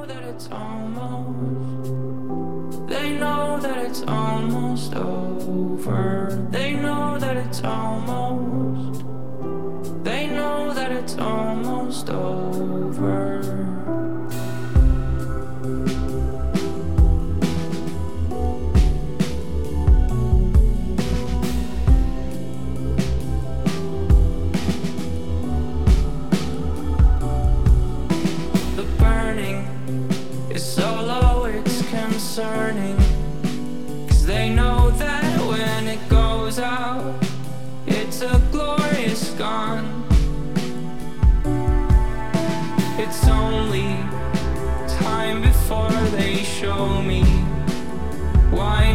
that it's almost. They know that it's almost over. They know that it's almost. They know that it's almost over. Concerning, 'cause they know that when it goes out, it's a glorious gone. It's only time before they show me why